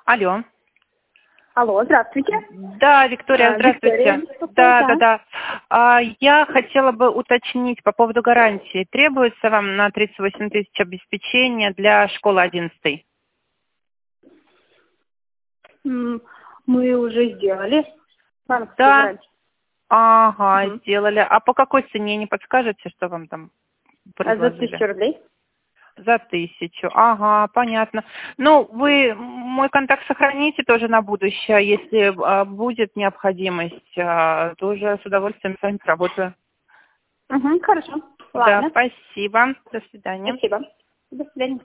Алло. Алло, здравствуйте. Да, Виктория, здравствуйте. Виктория, Да. Я хотела бы уточнить по поводу гарантии. Требуется вам на 38 тысяч обеспечения для школы 11? Мы уже сделали. Банковскую Да. гарантию. Ага, сделали. А по какой цене, не подскажете, что вам там За предложили? 1000 рублей. За 1000. Ага, понятно. Ну, вы мой контакт сохраните тоже на будущее. Если будет необходимость, тоже с удовольствием с вами сработаю. Хорошо. Да, Ладно. спасибо. До свидания. Спасибо. До свидания.